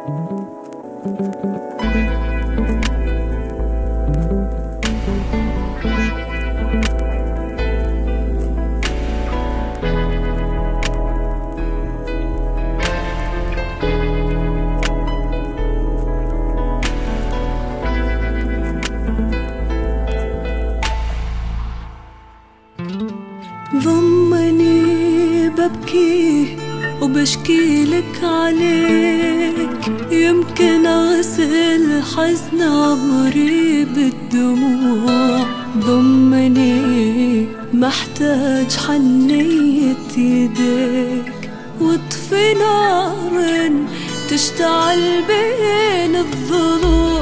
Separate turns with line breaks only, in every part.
ضمني ببكي وبشكي لك عليك، يمكن أغسل حزن عمري بالدموع. ضمني محتاج حنية يديك، واطفي نار تشتعل بين الضلوع.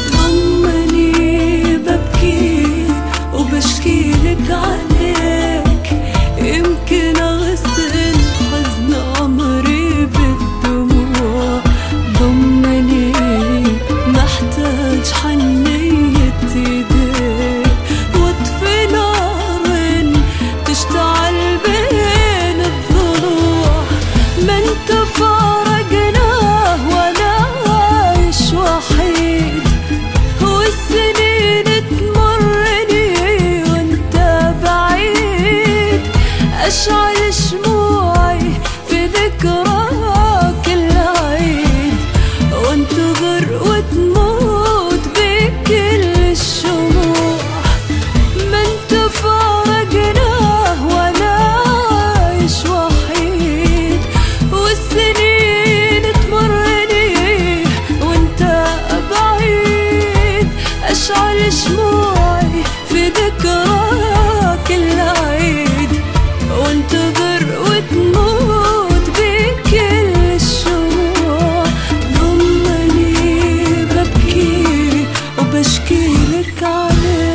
ضمني ببكي وبشكي لك عليك، يمكن أغسل حزن عمري بالدموع. ضمني محتاج حنية يديك، واطفي نار تشتعل بين الضلوع. ما انت فارقناه وانا عايش وحيد، والسنين تمرني وانت بعيد. أشعل شموعي في ذكراك العيد، وانتظر وتموت بكل الشموع. ما انت فارقناه وانا عايش وحيد، والسنين تمرني وانت بعيد. أشعل شموعي في ذكراك العيد، وانتظر وتموت بكل الشموع. ضمني ببكي وبشكي لك عليك.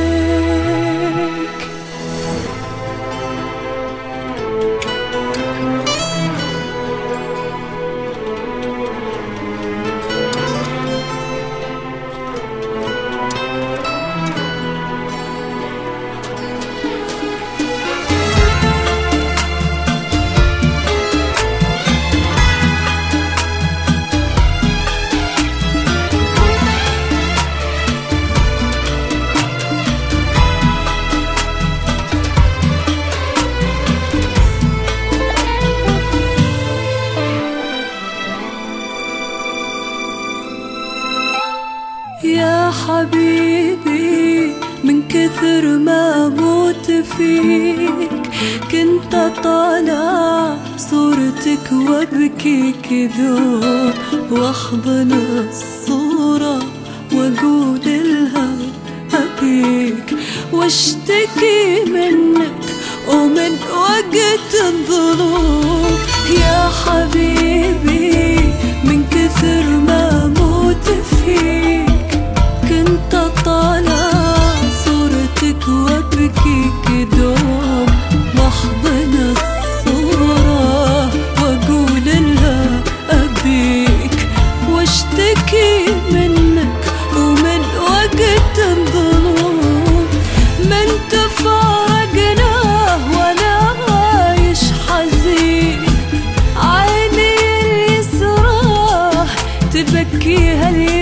يا حبيبي من كثر ما موت فيك، كنت طالع صورتك وابكي كذوب، واحضن الصورة واقول لها ابيك، واشتكي منك ومن وقت الظلوم. يا حبيبي من كثر ما موت فيك، كنت طالع صورتك وابكي كدوم، واحضن الصورة واقول لها ابيك، واشتكي منك ومن وقت الظلوم. ما انت فارقناه وانا عايش حزين، عيني اليسرى تبكيها اليمين.